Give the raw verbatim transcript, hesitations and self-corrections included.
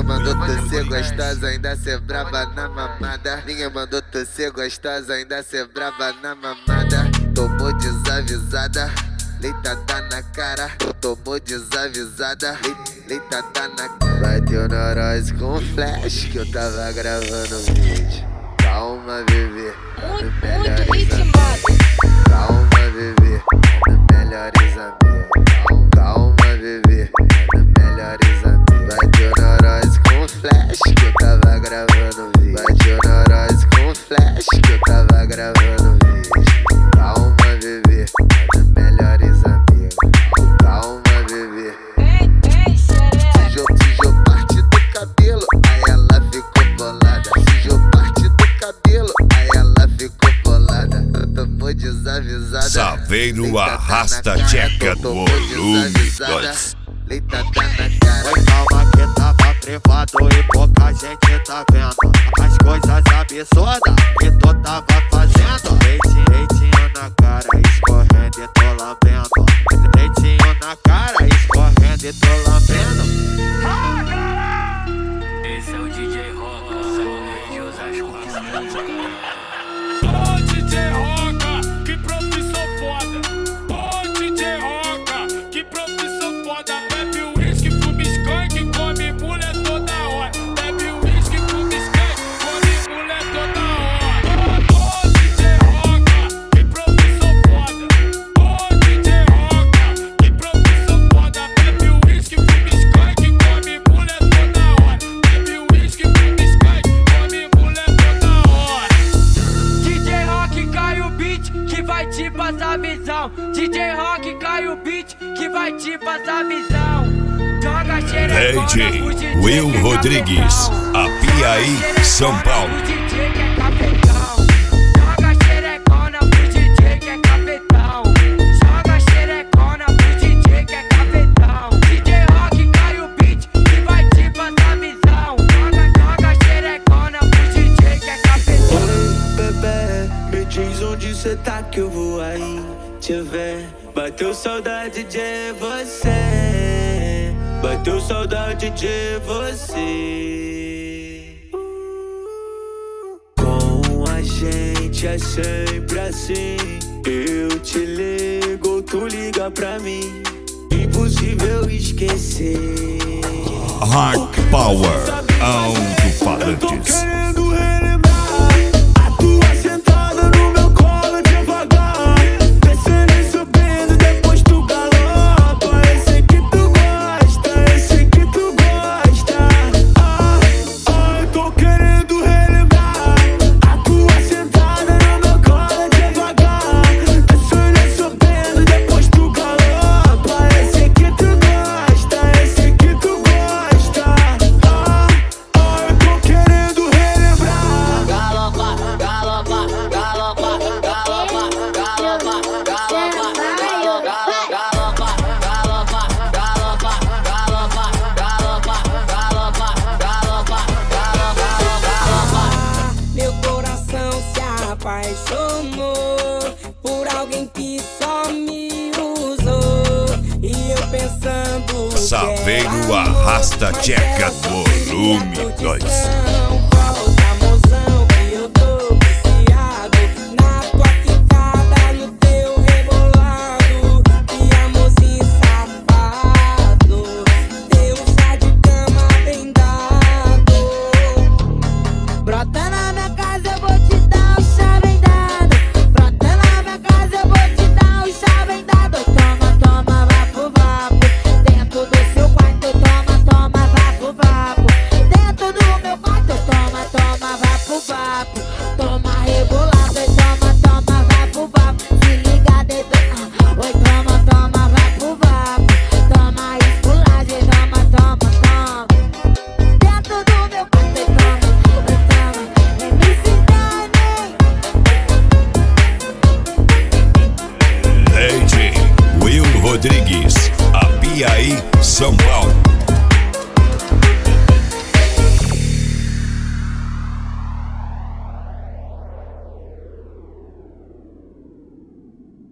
mandou tu ser gostosa, ainda ser braba na mamada. Ninguém mandou tu ser gostosa, ainda ser braba na mamada. Tomou desavisada, leitada na cara. Tomou desavisada, leitada na cara. Bateu neurose com flash que eu tava gravando o vídeo. Calma, bebê, muito, muito ritmado. Calma, bebê, melhores amigos. Calma, bebê, melhores amigos. Bateu neurose com flash que eu tava gravando o vídeo. Bateu neurose com flash que eu tava gravando o vídeo. Calma, bebê, melhores amigos. Calma, bebê. Sujou, sujou parte do cabelo, aí ela ficou bolada. Sujou parte do cabelo, aí ela ficou bolada. Tomou desavisada. Saveiro arrasta tcheca do volume dois. Leitada na cara. Oi, calma que tava privado e pouca gente tá vendo as coisas absurdas que tu tava fazendo. Leitinho, leitinho na cara, escorrendo e tô lambendo. Leitinho na cara, escorrendo e tô lambendo. Esse é o D J Roca, sou de Osasco. Ô D J Roca, que profissão foda. Ô D J Roca, que profissão foda. Bebe uísque, fuma skunk, come mulher toda hora. Bebe uísque, fuma skunk, come mulher toda hora. Ô D J Roca, que profissão foda. Ô D J Roca, que profissão foda. Bebe uísque, fuma skunk, come mulher toda hora. Bebe uísque, fuma skunk, come mulher toda hora. D J Rock cai o beat que vai te passar visão. D J Rock cai o beat que vai te passar visão. Joga xerecona D J pro D J Will que é Rodrigues, cafetão. Apiaí, São Paulo. Joga xerecona pro D J que é cafetão. Joga xerecona pro D J que é cafetão. Joga xerecona pro D J que é cafetão. D J Rock cai o beat que vai te passar visão. Joga, joga xerecona pro D J que é cafetão. Oi, bebê, me diz onde cê tá que eu vou aí te ver. Bateu saudade de você, bateu saudade de você. Com a gente é sempre assim. Eu te ligo, tu liga pra mim. Impossível esquecer. Hard Power, alto-falantes. Querendo relembrar a tua sentada no meu colo devagar, descendo e subindo, depois tu galopa. Esse que tu gosta, esse que tu gosta. Ah, ah, eu tô querendo relembrar a tua sentada no meu colo devagar, descendo e subindo, depois tu galopa. Esse que tu gosta, esse que tu gosta. Ah, ah, eu tô querendo relembrar. Galopa, galopa, galopa, galopa, galopa, galopa, galopa, galopa, galopa, galopa, galopa, galopa, galopa, galopa, galopa. Meu coração se apaixonou por alguém que só me usou. E eu pensando Saveiro arrasta tcheca do volume dois. Volta, mozão, que eu tô viciado na tua quicada, no teu rebolado. E amorzinho safado, teu chá de cama bem dado. Brota na minha casa, eu vou te dar o chá bem dado. Brota na minha casa, eu vou te dar o chá bem dado. Toma, toma, vapo, vapo. Dentro do seu quarto, toma, toma, vapo, vapo. Dentro do meu quarto, toma, toma, vapo, vapo. Toma rebolado, e toma, toma, vapo, vapo. Se liga, dedo, ah. Oi, toma, toma, vapo, vapo. Toma esculagem, toma, toma, toma. Dentro do meu quarto, e toma, oi, toma. Vem me ensinar, D J Will Rodrigues, Apiaí, São Paulo.